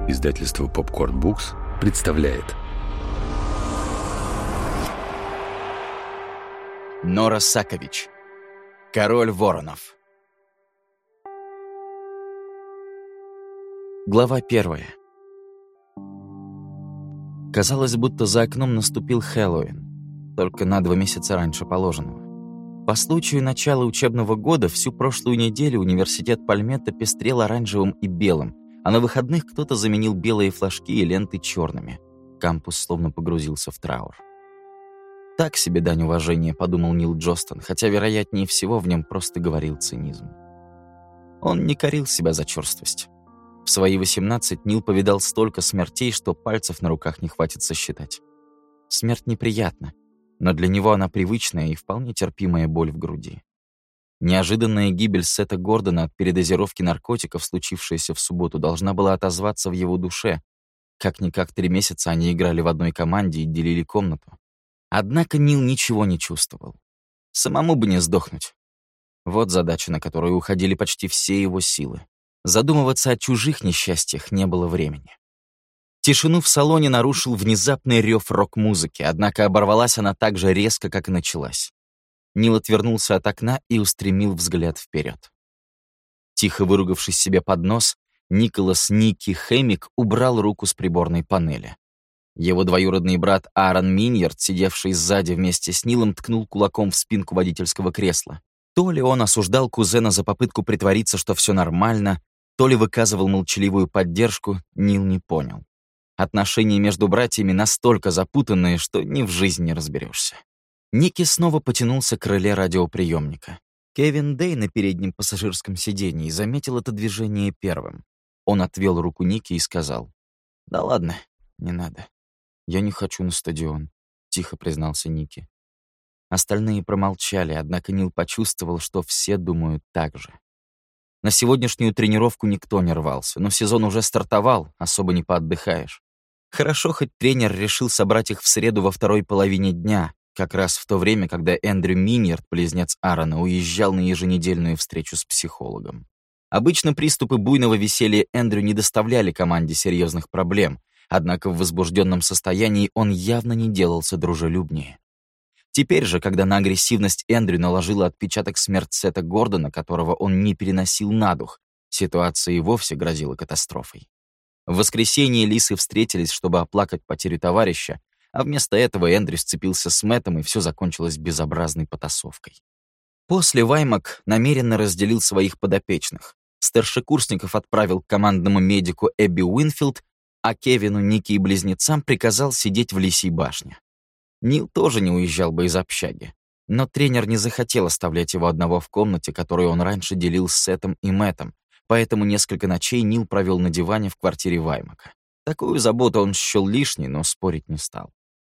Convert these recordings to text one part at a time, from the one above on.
Издательство Popcorn Books представляет. Нора Сакович. Король воронов. Глава 1. Казалось, будто за окном наступил Хэллоуин, только на 2 месяца раньше положенного. По случаю начала учебного года всю прошлую неделю университет Пальметто пестрел оранжевым и белым, а на выходных кто-то заменил белые флажки и ленты черными. Кампус словно погрузился в траур. «Так себе дань уважения», — подумал Нил Джостон, хотя, вероятнее всего, в нем просто говорил цинизм. Он не корил себя за черствость. В свои 18 Нил повидал столько смертей, что пальцев на руках не хватит сосчитать. Смерть неприятна, но для него она привычная и вполне терпимая боль в груди. Неожиданная гибель Сета Гордона от передозировки наркотиков, случившаяся в субботу, должна была отозваться в его душе. Как-никак 3 месяца они играли в одной команде и делили комнату. Однако Нил ничего не чувствовал. Самому бы не сдохнуть. Вот задача, на которую уходили почти все его силы. Задумываться о чужих несчастьях не было времени. Тишину в салоне нарушил внезапный рев рок-музыки, однако оборвалась она так же резко, как и началась. Нил отвернулся от окна и устремил взгляд вперед. Тихо выругавшись себе под нос, Николас Ники Хэмик убрал руку с приборной панели. Его двоюродный брат Аарон Миньярд, сидевший сзади вместе с Нилом, ткнул кулаком в спинку водительского кресла. То ли он осуждал кузена за попытку притвориться, что все нормально, то ли выказывал молчаливую поддержку, Нил не понял. Отношения между братьями настолько запутанные, что ни в жизни не разберешься. Ники снова потянулся к крыле радиоприемника. Кевин Дэй на переднем пассажирском сидении заметил это движение первым. Он отвел руку Ники и сказал: «Да ладно, не надо. Я не хочу на стадион», — тихо признался Ники. Остальные промолчали, однако Нил почувствовал, что все думают так же. На сегодняшнюю тренировку никто не рвался, но сезон уже стартовал, особо не поотдыхаешь. Хорошо, хоть тренер решил собрать их в среду во второй половине дня, как раз в то время, когда Эндрю Миньярд, близнец Аарона, уезжал на еженедельную встречу с психологом. Обычно приступы буйного веселья Эндрю не доставляли команде серьезных проблем, однако в возбужденном состоянии он явно не делался дружелюбнее. Теперь же, когда на агрессивность Эндрю наложила отпечаток смерть Сета Гордона, которого он не переносил на дух, ситуация и вовсе грозила катастрофой. В воскресенье лисы встретились, чтобы оплакать потерю товарища, а вместо этого Эндрю сцепился с Мэттом, и все закончилось безобразной потасовкой. После Ваймак намеренно разделил своих подопечных. Старшекурсников отправил к командному медику Эбби Уинфилд, а Кевину, Ники и близнецам приказал сидеть в Лисьей башне. Нил тоже не уезжал бы из общаги, но тренер не захотел оставлять его одного в комнате, которую он раньше делил с Сетом и Мэттом, поэтому несколько ночей Нил провел на диване в квартире Ваймака. Такую заботу он счел лишней, но спорить не стал.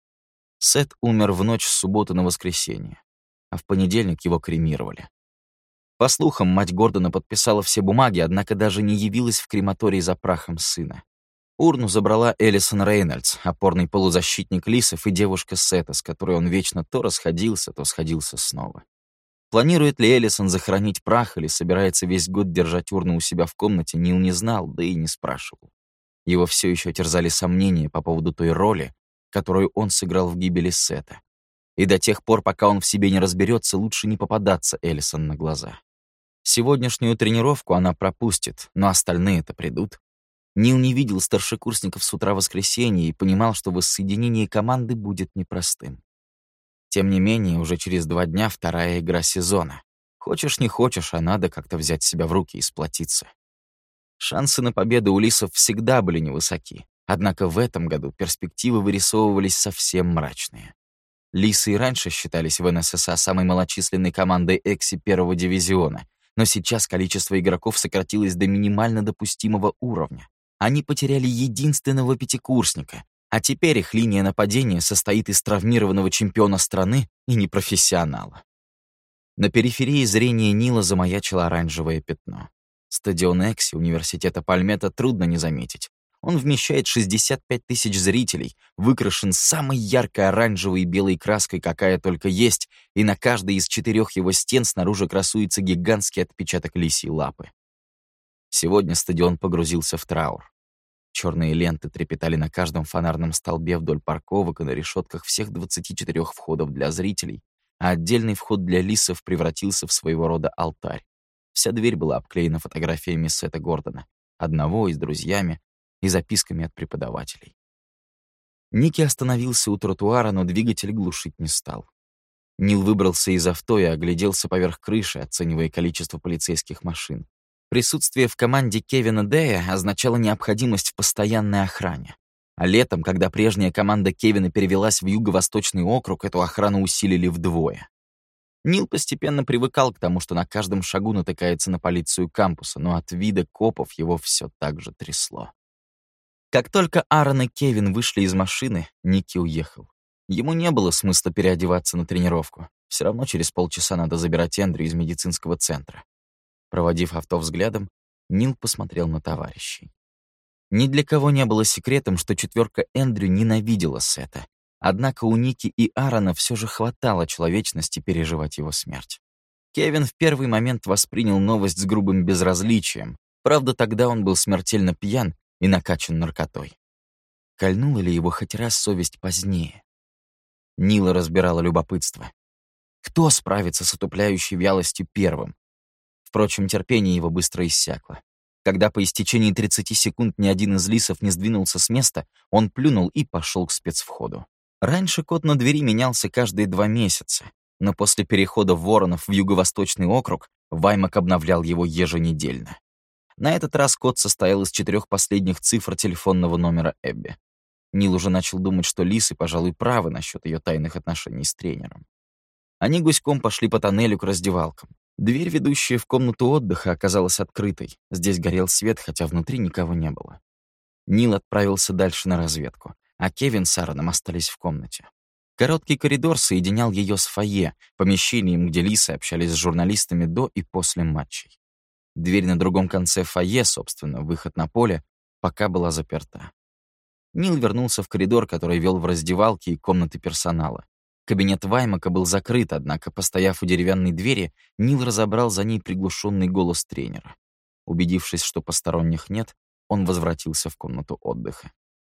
Сет умер в ночь с субботы на воскресенье, а в понедельник его кремировали. По слухам, мать Гордона подписала все бумаги, однако даже не явилась в крематорий за прахом сына. Урну забрала Элисон Рейнольдс, опорный полузащитник лисов, и девушка Сета, с которой он вечно то расходился, то сходился снова. Планирует ли Элисон захоронить прах или собирается весь год держать урну у себя в комнате, Нил не знал, да и не спрашивал. Его все еще терзали сомнения по поводу той роли, которую он сыграл в гибели Сета. И до тех пор, пока он в себе не разберется, лучше не попадаться Элисон на глаза. Сегодняшнюю тренировку она пропустит, но остальные-то придут. Нил не видел старшекурсников с утра воскресенья и понимал, что воссоединение команды будет непростым. Тем не менее, уже через 2 дня вторая игра сезона. Хочешь не хочешь, а надо как-то взять себя в руки и сплотиться. Шансы на победу у лисов всегда были невысоки, однако в этом году перспективы вырисовывались совсем мрачные. Лисы и раньше считались в НССА самой малочисленной командой Экси 1-го дивизиона, но сейчас количество игроков сократилось до минимально допустимого уровня. Они потеряли единственного пятикурсника, а теперь их линия нападения состоит из травмированного чемпиона страны и непрофессионала. На периферии зрения Нила замаячило оранжевое пятно. Стадион Экси университета Пальметто трудно не заметить. Он вмещает 65 тысяч зрителей, выкрашен самой яркой оранжевой и белой краской, какая только есть, и на каждой из 4 его стен снаружи красуется гигантский отпечаток лисьей лапы. Сегодня стадион погрузился в траур. Черные ленты трепетали на каждом фонарном столбе вдоль парковок и на решетках всех 24 входов для зрителей, а отдельный вход для лисов превратился в своего рода алтарь. Вся дверь была обклеена фотографиями Сета Гордона, одного и с друзьями, и записками от преподавателей. Ники остановился у тротуара, но двигатель глушить не стал. Нил выбрался из авто и огляделся поверх крыши, оценивая количество полицейских машин. Присутствие в команде Кевина Дэя означало необходимость в постоянной охране. А летом, когда прежняя команда Кевина перевелась в Юго-Восточный округ, эту охрану усилили вдвое. Нил постепенно привыкал к тому, что на каждом шагу натыкается на полицию кампуса, но от вида копов его все так же трясло. Как только Аарон и Кевин вышли из машины, Ники уехал. Ему не было смысла переодеваться на тренировку. Все равно через полчаса надо забирать Эндрю из медицинского центра. Проводив авто взглядом, Нил посмотрел на товарищей. Ни для кого не было секретом, что четверка Эндрю ненавидела Сета. Однако у Ники и Аарона все же хватало человечности переживать его смерть. Кевин в первый момент воспринял новость с грубым безразличием. Правда, тогда он был смертельно пьян и накачан наркотой. Кольнула ли его хоть раз совесть позднее? Нила разбирало любопытство. Кто справится с отупляющей вялостью первым? Впрочем, терпение его быстро иссякло. Когда по истечении 30 секунд ни один из лисов не сдвинулся с места, он плюнул и пошел к спецвходу. Раньше код на двери менялся каждые 2 месяца, но после перехода Воронов в Юго-Восточный округ Ваймак обновлял его еженедельно. На этот раз код состоял из 4 последних цифр телефонного номера Эбби. Нил уже начал думать, что лисы, пожалуй, правы насчет ее тайных отношений с тренером. Они гуськом пошли по тоннелю к раздевалкам. Дверь, ведущая в комнату отдыха, оказалась открытой. Здесь горел свет, хотя внутри никого не было. Нил отправился дальше на разведку, а Кевин с Аароном остались в комнате. Короткий коридор соединял ее с фойе, помещением, где лисы общались с журналистами до и после матчей. Дверь на другом конце фойе, собственно, выход на поле, пока была заперта. Нил вернулся в коридор, который вел в раздевалки и комнаты персонала. Кабинет Ваймака был закрыт, однако, постояв у деревянной двери, Нил разобрал за ней приглушенный голос тренера. Убедившись, что посторонних нет, он возвратился в комнату отдыха.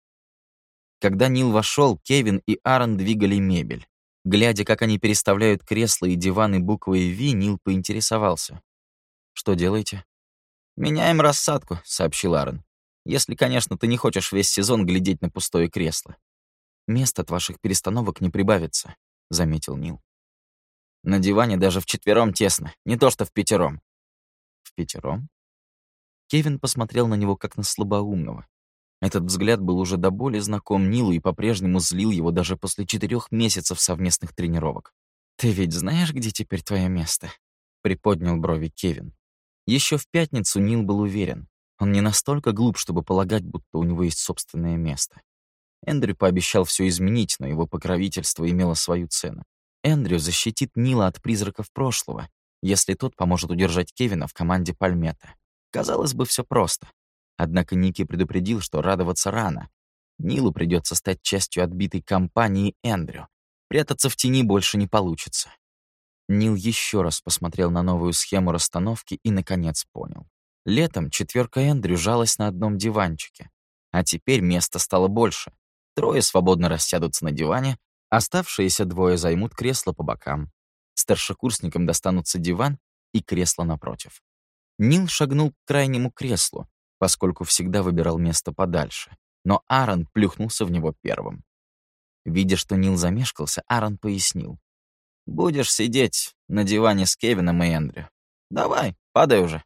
Когда Нил вошел, Кевин и Аарон двигали мебель. Глядя, как они переставляют кресла и диваны буквой «Ви», Нил поинтересовался. «Что делаете?» «Меняем рассадку», — сообщил Аарон. «Если, конечно, ты не хочешь весь сезон глядеть на пустое кресло». «Мест от ваших перестановок не прибавится», — заметил Нил. «На диване даже вчетвером тесно, не то что впятером». «Впятером?» Кевин посмотрел на него как на слабоумного. Этот взгляд был уже до боли знаком Нилу и по-прежнему злил его даже после 4 месяцев совместных тренировок. «Ты ведь знаешь, где теперь твое место?» — приподнял брови Кевин. Еще в пятницу Нил был уверен. Он не настолько глуп, чтобы полагать, будто у него есть собственное место. Эндрю пообещал все изменить, но его покровительство имело свою цену. Эндрю защитит Нила от призраков прошлого, если тот поможет удержать Кевина в команде Пальметта. Казалось бы, все просто. Однако Ники предупредил, что радоваться рано. Нилу придется стать частью отбитой компании Эндрю. Прятаться в тени больше не получится. Нил еще раз посмотрел на новую схему расстановки и, наконец, понял. Летом четверка Эндрю жалась на одном диванчике. А теперь места стало больше. 3 свободно рассядутся на диване, оставшиеся 2 займут кресла по бокам. Старшекурсникам достанутся диван и кресло напротив. Нил шагнул к крайнему креслу, поскольку всегда выбирал место подальше, но Аарон плюхнулся в него первым. Видя, что Нил замешкался, Аарон пояснил. «Будешь сидеть на диване с Кевином и Эндрю. Давай, падай уже».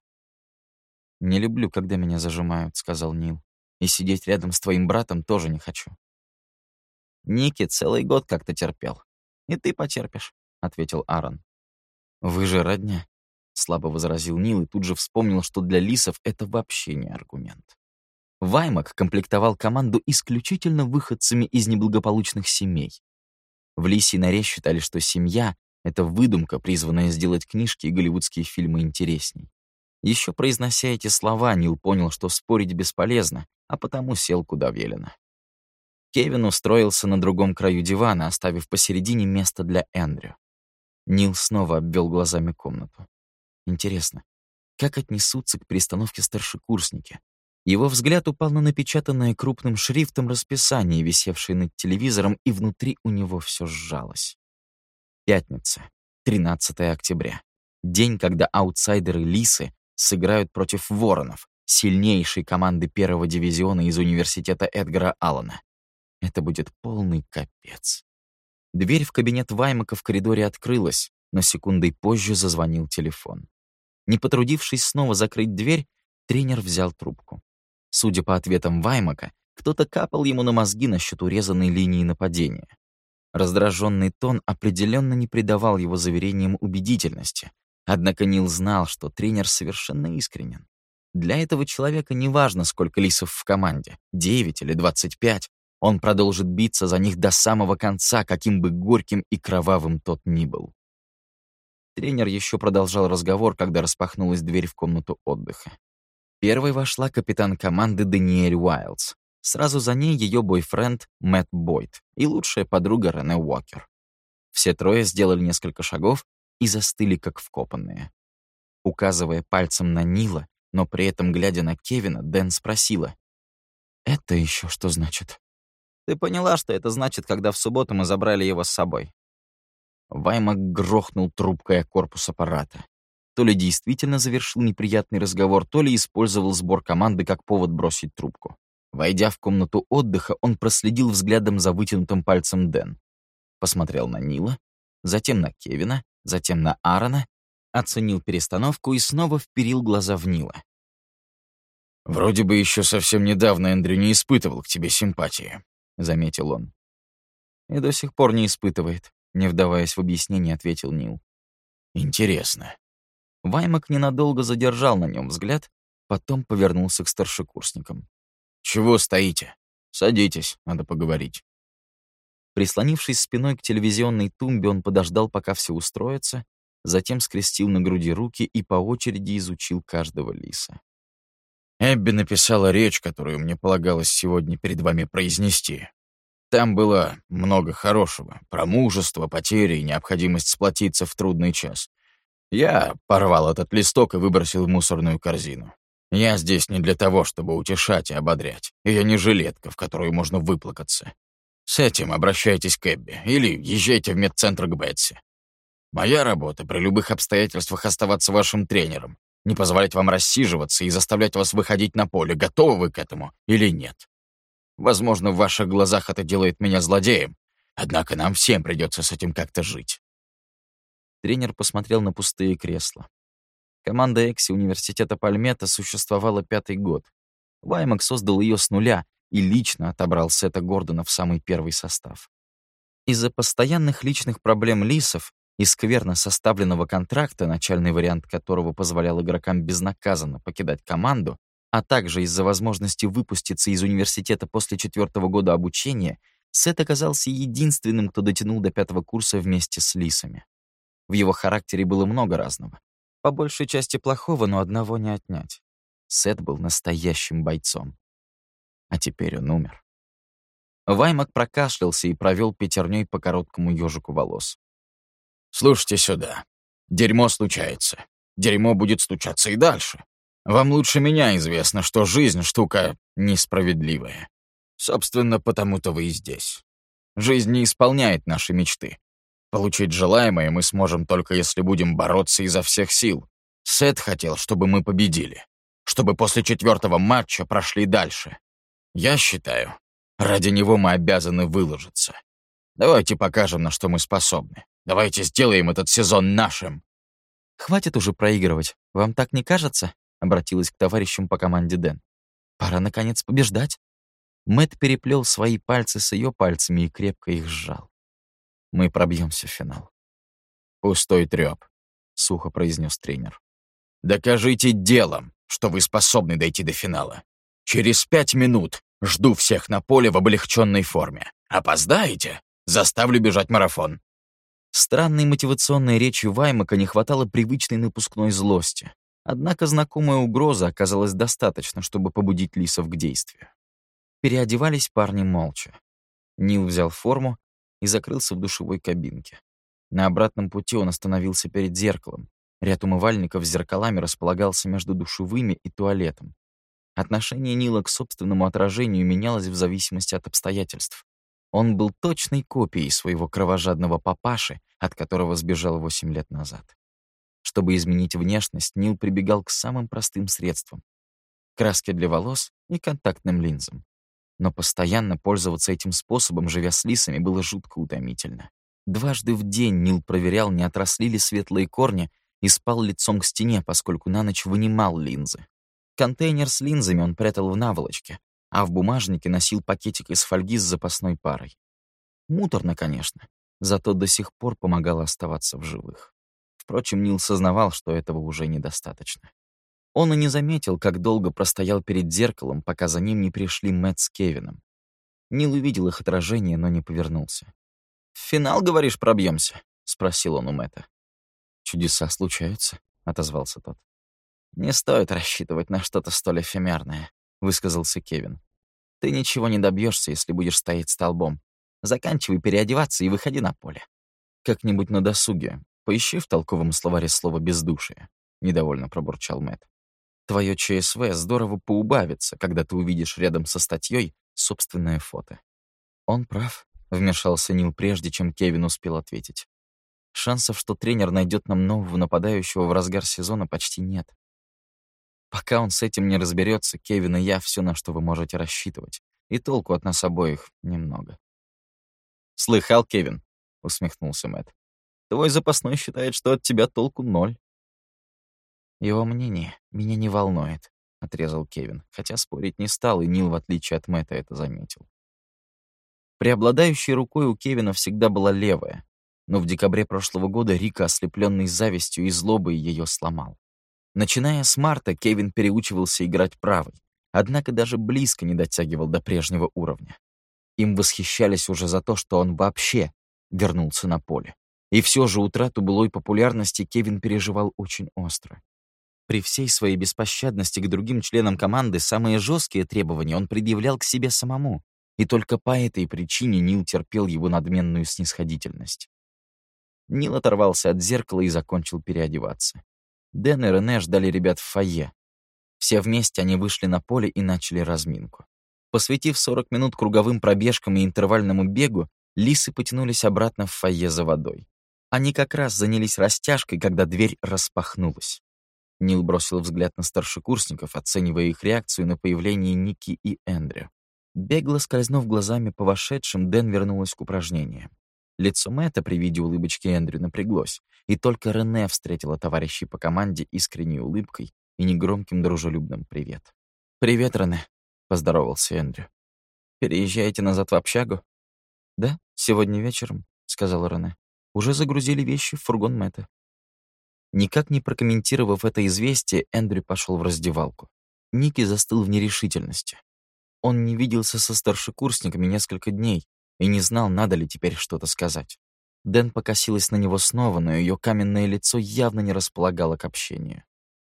«Не люблю, когда меня зажимают», — сказал Нил. «И сидеть рядом с твоим братом тоже не хочу». «Ники целый год как-то терпел. И ты потерпишь», — ответил Аарон. «Вы же родня», — слабо возразил Нил и тут же вспомнил, что для лисов это вообще не аргумент. Ваймак комплектовал команду исключительно выходцами из неблагополучных семей. В Лисьей норе считали, что семья — это выдумка, призванная сделать книжки и голливудские фильмы интересней. Еще произнося эти слова, Нил понял, что спорить бесполезно, а потому сел куда велено. Кевин устроился на другом краю дивана, оставив посередине место для Эндрю. Нил снова обвел глазами комнату. Интересно, как отнесутся к перестановке старшекурсники? Его взгляд упал на напечатанное крупным шрифтом расписание, висевшее над телевизором, и внутри у него все сжалось. Пятница, 13 октября. День, когда аутсайдеры-лисы сыграют против воронов, сильнейшей команды первого дивизиона из университета Эдгара Аллана. Это будет полный капец. Дверь в кабинет Ваймака в коридоре открылась, но секундой позже зазвонил телефон. Не потрудившись снова закрыть дверь, тренер взял трубку. Судя по ответам Ваймака, кто-то капал ему на мозги насчет урезанной линии нападения. Раздраженный тон определенно не придавал его заверениям убедительности, однако Нил знал, что тренер совершенно искренен. Для этого человека не важно, сколько лисов в команде, 9 или 25, он продолжит биться за них до самого конца, каким бы горьким и кровавым тот ни был. Тренер еще продолжал разговор, когда распахнулась дверь в комнату отдыха. Первой вошла капитан команды Даниэль Уайлдс. Сразу за ней ее бойфренд Мэтт Бойд и лучшая подруга Рене Уокер. Все трое сделали несколько шагов и застыли, как вкопанные. Указывая пальцем на Нила, но при этом глядя на Кевина, Дэн спросила: «Это еще что значит?» «Ты поняла, что это значит, когда в субботу мы забрали его с собой?» Ваймак грохнул трубкой о корпус аппарата. То ли действительно завершил неприятный разговор, то ли использовал сбор команды как повод бросить трубку. Войдя в комнату отдыха, он проследил взглядом за вытянутым пальцем Дэн. Посмотрел на Нила, затем на Кевина, затем на Аарона, оценил перестановку и снова вперил глаза в Нила. «Вроде бы еще совсем недавно Эндрю не испытывал к тебе симпатии», — заметил он. «И до сих пор не испытывает», — не вдаваясь в объяснение, ответил Нил. «Интересно». Ваймак ненадолго задержал на нем взгляд, потом повернулся к старшекурсникам. «Чего стоите? Садитесь, надо поговорить». Прислонившись спиной к телевизионной тумбе, он подождал, пока все устроятся, затем скрестил на груди руки и по очереди изучил каждого лиса. Эбби написала речь, которую мне полагалось сегодня перед вами произнести. Там было много хорошего, про мужество, потери и необходимость сплотиться в трудный час. Я порвал этот листок и выбросил в мусорную корзину. Я здесь не для того, чтобы утешать и ободрять. Я не жилетка, в которую можно выплакаться. С этим обращайтесь к Эбби или езжайте в медцентр к Бетси. Моя работа при любых обстоятельствах оставаться вашим тренером, не позволять вам рассиживаться и заставлять вас выходить на поле, готовы вы к этому или нет. Возможно, в ваших глазах это делает меня злодеем, однако нам всем придется с этим как-то жить. Тренер посмотрел на пустые кресла. Команда Экси университета Пальметта существовала 5-й год. Ваймак создал ее с нуля и лично отобрал Сета Гордона в самый первый состав. Из-за постоянных личных проблем лисов и скверно составленного контракта, начальный вариант которого позволял игрокам безнаказанно покидать команду, а также из-за возможности выпуститься из университета после 4-го года обучения, Сет оказался единственным, кто дотянул до 5-го курса вместе с лисами. В его характере было много разного. По большей части плохого, но одного не отнять. Сет был настоящим бойцом. А теперь он умер. Ваймак прокашлялся и провел пятерней по короткому ежику волос. «Слушайте сюда. Дерьмо случается. Дерьмо будет случаться и дальше. Вам лучше меня известно, что жизнь — штука несправедливая. Собственно, потому-то вы и здесь. Жизнь не исполняет наши мечты. Получить желаемое мы сможем только если будем бороться изо всех сил. Сет хотел, чтобы мы победили. Чтобы после 4-го матча прошли дальше. Я считаю, ради него мы обязаны выложиться. Давайте покажем, на что мы способны. Давайте сделаем этот сезон нашим». «Хватит уже проигрывать. Вам так не кажется?» — обратилась к товарищам по команде Дэн. «Пора, наконец, побеждать». Мэтт переплел свои пальцы с ее пальцами и крепко их сжал. «Мы пробьемся в финал». «Пустой трёп», — сухо произнес тренер. «Докажите делом, что вы способны дойти до финала. Через 5 минут жду всех на поле в облегченной форме. Опоздаете? Заставлю бежать марафон». Странной мотивационной речи Ваймака не хватало привычной напускной злости. Однако знакомая угроза оказалась достаточно, чтобы побудить лисов к действию. Переодевались парни молча. Нил взял форму и закрылся в душевой кабинке. На обратном пути он остановился перед зеркалом. Ряд умывальников с зеркалами располагался между душевыми и туалетом. Отношение Нила к собственному отражению менялось в зависимости от обстоятельств. Он был точной копией своего кровожадного папаши, от которого сбежал 8 лет назад. Чтобы изменить внешность, Нил прибегал к самым простым средствам — краске для волос и контактным линзам. Но постоянно пользоваться этим способом, живя с лисами, было жутко утомительно. Дважды в день Нил проверял, не отросли ли светлые корни, и спал лицом к стене, поскольку на ночь вынимал линзы. Контейнер с линзами он прятал в наволочке, а в бумажнике носил пакетик из фольги с запасной парой. Муторно, конечно, зато до сих пор помогало оставаться в живых. Впрочем, Нил сознавал, что этого уже недостаточно. Он и не заметил, как долго простоял перед зеркалом, пока за ним не пришли Мэтт с Кевином. Нил увидел их отражение, но не повернулся. «В финал, говоришь, пробьемся?» — спросил он у Мэтта. «Чудеса случаются», — отозвался тот. «Не стоит рассчитывать на что-то столь эфемерное», — высказался Кевин. «Ты ничего не добьешься, если будешь стоять столбом. Заканчивай переодеваться и выходи на поле. Как-нибудь на досуге поищи в толковом словаре слово «бездушие», — недовольно пробурчал Мэтт. «Твое ЧСВ здорово поубавится, когда ты увидишь рядом со статьей собственное фото». «Он прав», — вмешался Нил, прежде чем Кевин успел ответить. «Шансов, что тренер найдет нам нового нападающего в разгар сезона, почти нет. Пока он с этим не разберется, Кевин и я — все, на что вы можете рассчитывать, и толку от нас обоих немного». «Слыхал, Кевин?» — усмехнулся Мэтт. «Твой запасной считает, что от тебя толку 0». «Его мнение меня не волнует», — отрезал Кевин, хотя спорить не стал, и Нил, в отличие от Мэтта, это заметил. Преобладающей рукой у Кевина всегда была левая, но в декабре прошлого года Рика, ослепленный завистью и злобой, ее сломал. Начиная с марта, Кевин переучивался играть правой, однако даже близко не дотягивал до прежнего уровня. Им восхищались уже за то, что он вообще вернулся на поле. И все же утрату былой популярности Кевин переживал очень остро. При всей своей беспощадности к другим членам команды самые жесткие требования он предъявлял к себе самому, и только по этой причине Нил терпел его надменную снисходительность. Нил оторвался от зеркала и закончил переодеваться. Дэн и Рене ждали ребят в фойе. Все вместе они вышли на поле и начали разминку. Посвятив 40 минут круговым пробежкам и интервальному бегу, лисы потянулись обратно в фойе за водой. Они как раз занялись растяжкой, когда дверь распахнулась. Нил бросил взгляд на старшекурсников, оценивая их реакцию на появление Ники и Эндрю. Бегло скользнув глазами по вошедшим, Дэн вернулась к упражнениям. Лицо Мэтта при виде улыбочки Эндрю напряглось, и только Рене встретила товарищей по команде искренней улыбкой и негромким дружелюбным «привет». «Привет, Рене», — поздоровался Эндрю. «Переезжаете назад в общагу?» «Да, сегодня вечером», — сказала Рене. «Уже загрузили вещи в фургон Мэтта». Никак не прокомментировав это известие, Эндрю пошел в раздевалку. Ники застыл в нерешительности. Он не виделся со старшекурсниками несколько дней и не знал, надо ли теперь что-то сказать. Дэн покосилась на него снова, но ее каменное лицо явно не располагало к общению.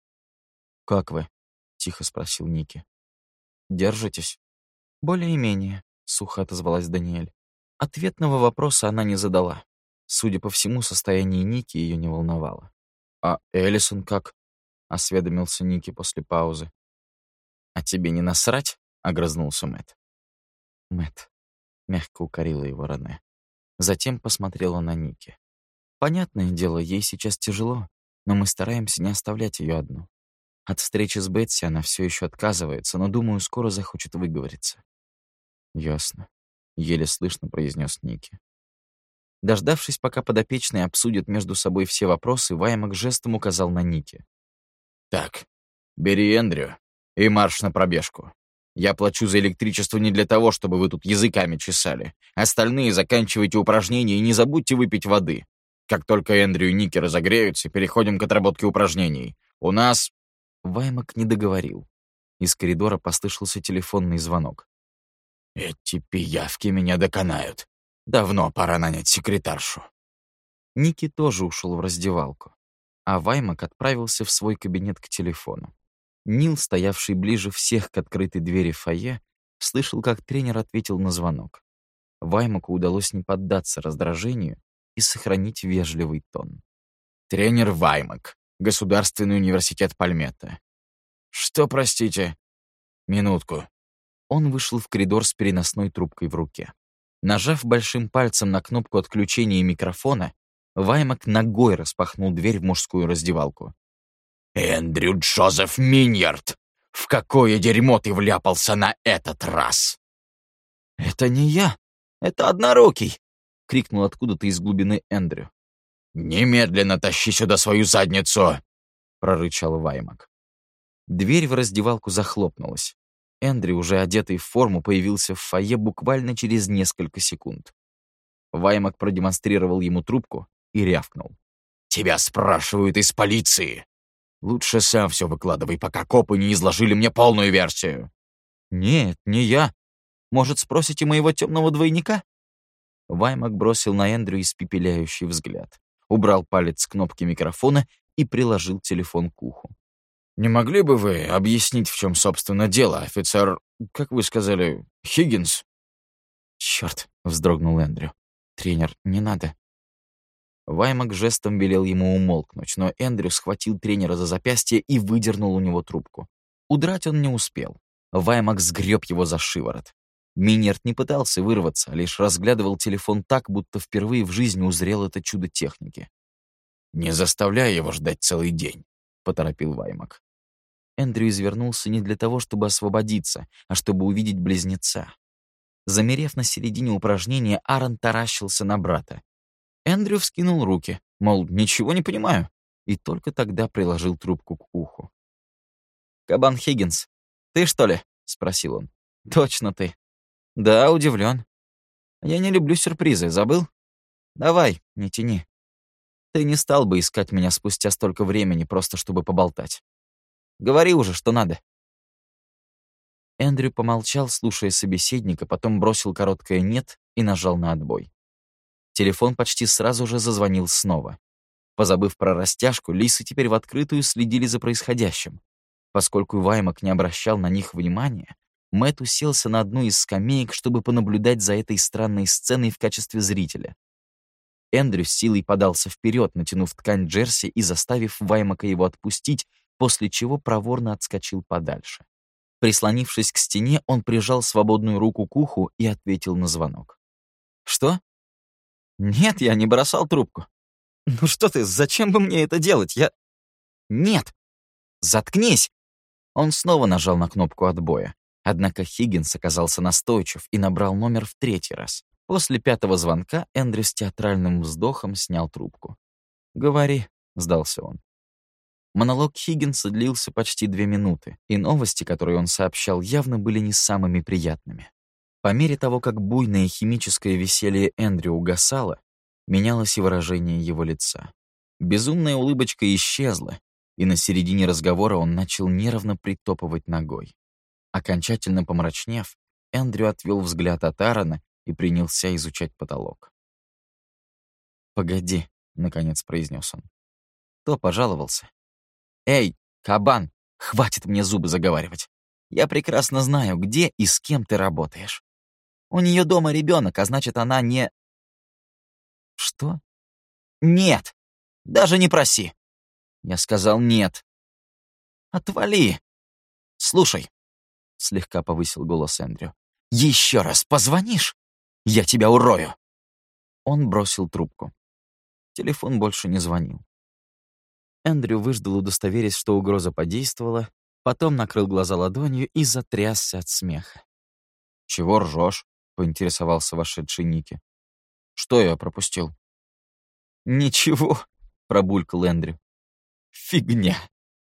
«Как вы?» — тихо спросил Ники. «Держитесь?» «Более-менее», — сухо отозвалась Даниэль. Ответного вопроса она не задала. Судя по всему, состояние Ники ее не волновало. «А Эллисон как?» — осведомился Ники после паузы. «А тебе не насрать?» — огрызнулся Мэтт. «Мэтт», — мягко укорила его Рене. Затем посмотрела на Ники. «Понятное дело, ей сейчас тяжело, но мы стараемся не оставлять ее одну. От встречи с Бетси она все еще отказывается, но, думаю, скоро захочет выговориться». «Ясно», — еле слышно произнес Ники. Дождавшись, пока подопечные обсудят между собой все вопросы, Ваймак жестом указал на Ники. «Так, бери Эндрю и марш на пробежку. Я плачу за электричество не для того, чтобы вы тут языками чесали. Остальные заканчивайте упражнения и не забудьте выпить воды. Как только Эндрю и Ники разогреются, переходим к отработке упражнений. У нас...» Ваймак не договорил. Из коридора послышался телефонный звонок. «Эти пиявки меня доконают. Давно пора нанять секретаршу». Ники тоже ушел в раздевалку, а Ваймак отправился в свой кабинет к телефону. Нил, стоявший ближе всех к открытой двери фойе, слышал, как тренер ответил на звонок. Ваймаку удалось не поддаться раздражению и сохранить вежливый тон. «Тренер Ваймак, Государственный университет Пальметта». «Что, простите?» Минутку». Он вышел в коридор с переносной трубкой в руке. Нажав большим пальцем на кнопку отключения микрофона, Ваймак ногой распахнул дверь в мужскую раздевалку. «Эндрю Джозеф Миньярд, в какое дерьмо ты вляпался на этот раз?» «Это не я, это Однорукий!» — крикнул откуда-то из глубины Эндрю. «Немедленно тащи сюда свою задницу!» — прорычал Ваймак. Дверь в раздевалку захлопнулась. Эндрю, уже одетый в форму, появился в фойе буквально через несколько секунд. Ваймак продемонстрировал ему трубку и рявкнул. «Тебя спрашивают из полиции. Лучше сам все выкладывай, пока копы не изложили мне полную версию». «Нет, не я. Может, спросите моего темного двойника?» Ваймак бросил на Эндрю испепеляющий взгляд, убрал палец с кнопки микрофона и приложил телефон к уху. «Не могли бы вы объяснить, в чем, собственно, дело, офицер, как вы сказали, Хиггинс?» «Черт!» — вздрогнул Эндрю. «Тренер, не надо». Ваймак жестом велел ему умолкнуть, но Эндрю схватил тренера за запястье и выдернул у него трубку. Удрать он не успел. Ваймак сгреб его за шиворот. Миньярд не пытался вырваться, а лишь разглядывал телефон так, будто впервые в жизни узрел это чудо техники. «Не заставляй его ждать целый день», — поторопил Ваймак. Эндрю извернулся не для того, чтобы освободиться, а чтобы увидеть близнеца. Замерев на середине упражнения, Аарон таращился на брата. Эндрю вскинул руки, мол, ничего не понимаю, и только тогда приложил трубку к уху. «Кабан Хиггинс, ты что ли?» — спросил он. «Точно ты». «Да, удивлен. Я не люблю сюрпризы, забыл? Давай, не тяни. Ты не стал бы искать меня спустя столько времени, просто чтобы поболтать. Говори уже, что надо». Эндрю помолчал, слушая собеседника, потом бросил короткое «нет» и нажал на отбой. Телефон почти сразу же зазвонил снова. Позабыв про растяжку, лисы теперь в открытую следили за происходящим. Поскольку Ваймак не обращал на них внимания, Мэтт уселся на одну из скамеек, чтобы понаблюдать за этой странной сценой в качестве зрителя. Эндрю с силой подался вперед, натянув ткань джерси и заставив Ваймака его отпустить, после чего проворно отскочил подальше. Прислонившись к стене, он прижал свободную руку к уху и ответил на звонок. «Что?» «Нет, я не бросал трубку». «Ну что ты, зачем бы мне это делать? Я...» «Нет! Заткнись!» Он снова нажал на кнопку отбоя. Однако Хиггинс оказался настойчив и набрал номер в третий раз. После пятого звонка Эндрю с театральным вздохом снял трубку. «Говори», — сдался он. Монолог Хиггинса длился почти 2 минуты, и новости, которые он сообщал, явно были не самыми приятными. По мере того, как буйное химическое веселье Эндрю угасало, менялось и выражение его лица. Безумная улыбочка исчезла, и на середине разговора он начал нервно притопывать ногой. Окончательно помрачнев, Эндрю отвел взгляд от Аарона и принялся изучать потолок. «Погоди», — наконец произнес он. «Кто пожаловался?» «Эй, кабан, хватит мне зубы заговаривать. Я прекрасно знаю, где и с кем ты работаешь. У нее дома ребенок, а значит, она не...» «Что?» «Нет! Даже не проси!» Я сказал «нет». «Отвали! Слушай!» — слегка повысил голос Эндрю. «Еще раз позвонишь? Я тебя урою!» Он бросил трубку. Телефон больше не звонил. Эндрю выждал, удостоверясь, что угроза подействовала, потом накрыл глаза ладонью и затрясся от смеха. «Чего ржешь?» — поинтересовался вошедший Ники. «Что я пропустил?» «Ничего», — пробулькал Эндрю. «Фигня».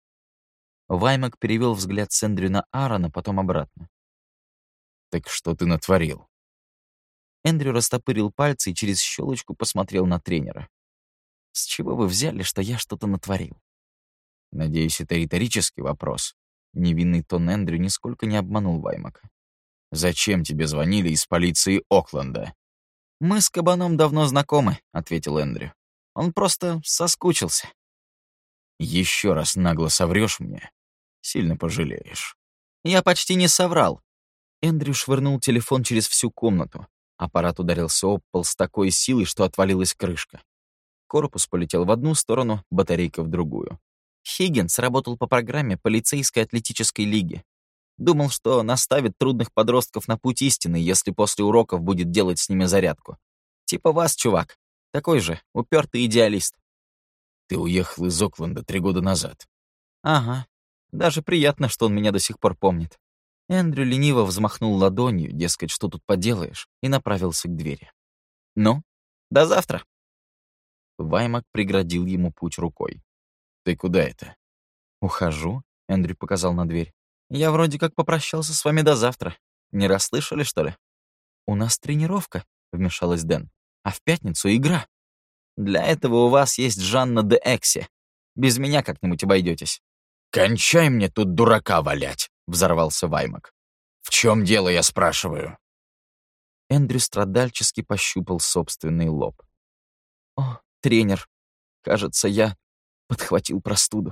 Ваймак перевел взгляд с Эндрю на Аарона, потом обратно. «Так что ты натворил?» Эндрю растопырил пальцы и через щелочку посмотрел на тренера. «С чего вы взяли, что я что-то натворил?» «Надеюсь, это риторический вопрос». Невинный тон Эндрю нисколько не обманул Ваймака. «Зачем тебе звонили из полиции Окленда?» «Мы с кабаном давно знакомы», — ответил Эндрю. «Он просто соскучился». «Еще раз нагло соврёшь мне, сильно пожалеешь». «Я почти не соврал». Эндрю швырнул телефон через всю комнату. Аппарат ударился об пол с такой силой, что отвалилась крышка. Корпус полетел в одну сторону, батарейка в другую. Хиггинс работал по программе полицейской атлетической лиги. Думал, что наставит трудных подростков на путь истины, если после уроков будет делать с ними зарядку. Типа вас, чувак. Такой же, упертый идеалист. Ты уехал из Окленда 3 года назад. Ага. Даже приятно, что он меня до сих пор помнит. Эндрю лениво взмахнул ладонью, дескать, что тут поделаешь, и направился к двери. Ну, до завтра. Ваймак преградил ему путь рукой. Ты куда это? Ухожу, Эндрю показал на дверь. Я вроде как попрощался с вами до завтра. Не расслышали, что ли? У нас тренировка, вмешалась Дэн. А в пятницу игра. Для этого у вас есть Жанна де Экси. Без меня как-нибудь обойдетесь. «Кончай мне тут дурака валять!» — взорвался Ваймак. «В чем дело, я спрашиваю?» Эндрю страдальчески пощупал собственный лоб. «О, тренер, кажется, я подхватил простуду.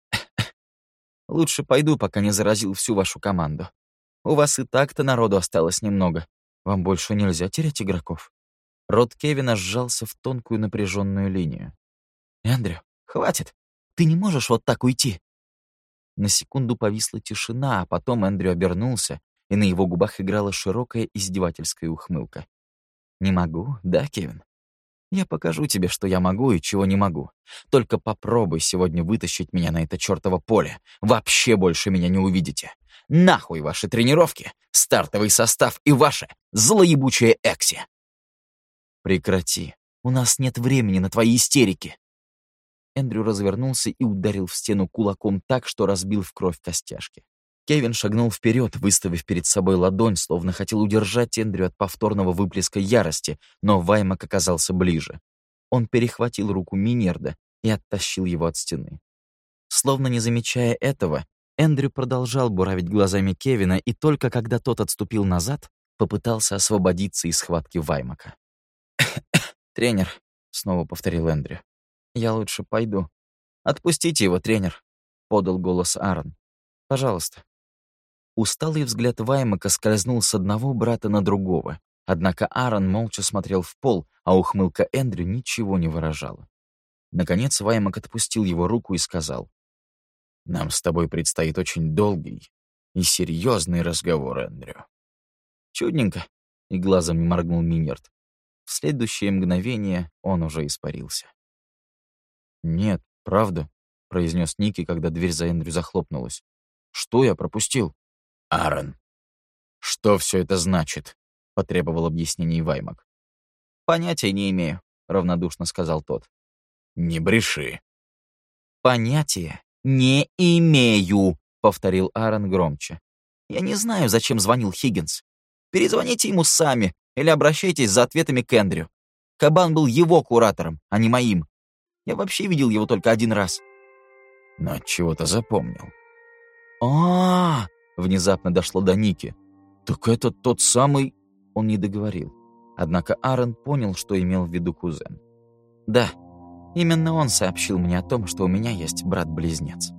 Лучше пойду, пока не заразил всю вашу команду. У вас и так-то народу осталось немного. Вам больше нельзя терять игроков». Рот Кевина сжался в тонкую напряженную линию. «Эндрю, хватит! Ты не можешь вот так уйти!» На секунду повисла тишина, а потом Эндрю обернулся, и на его губах играла широкая издевательская ухмылка. «Не могу, да, Кевин? Я покажу тебе, что я могу и чего не могу. Только попробуй сегодня вытащить меня на это чёртово поле. Вообще больше меня не увидите. Нахуй ваши тренировки, стартовый состав и ваша злоебучая Экси!» «Прекрати. У нас нет времени на твои истерики». Эндрю развернулся и ударил в стену кулаком так, что разбил в кровь костяшки. Кевин шагнул вперед, выставив перед собой ладонь, словно хотел удержать Эндрю от повторного выплеска ярости, но Ваймак оказался ближе. Он перехватил руку Минерда и оттащил его от стены. Словно не замечая этого, Эндрю продолжал буравить глазами Кевина, и только когда тот отступил назад, попытался освободиться из схватки Ваймака. «Тренер», — снова повторил Эндрю, — «я лучше пойду». «Отпустите его, тренер», — подал голос Аарон. «Пожалуйста». Усталый взгляд Ваймака скользнул с одного брата на другого, однако Аарон молча смотрел в пол, а ухмылка Эндрю ничего не выражала. Наконец Ваймак отпустил его руку и сказал: «Нам с тобой предстоит очень долгий и серьезный разговор, Эндрю». «Чудненько», — и глазом не моргнул Минерд. В следующее мгновение он уже испарился. «Нет, правда», — произнес Ники, когда дверь за Эндрю захлопнулась. «Что я пропустил?» «Аарон, что все это значит?» — потребовал объяснений Ваймак. «Понятия не имею», — равнодушно сказал тот. «Не бреши». «Понятия не имею», — повторил Аарон громче. «Я не знаю, зачем звонил Хиггинс. Перезвоните ему сами или обращайтесь за ответами к Эндрю. Кабан был его куратором, а не моим. Я вообще видел его только один раз». «Но от чего-то запомнил». «А-а-а!» — внезапно дошло до Ники. «Так это тот самый...» Он не договорил. Однако Аарон понял, что имел в виду кузен. «Да, именно он сообщил мне о том, что у меня есть брат-близнец».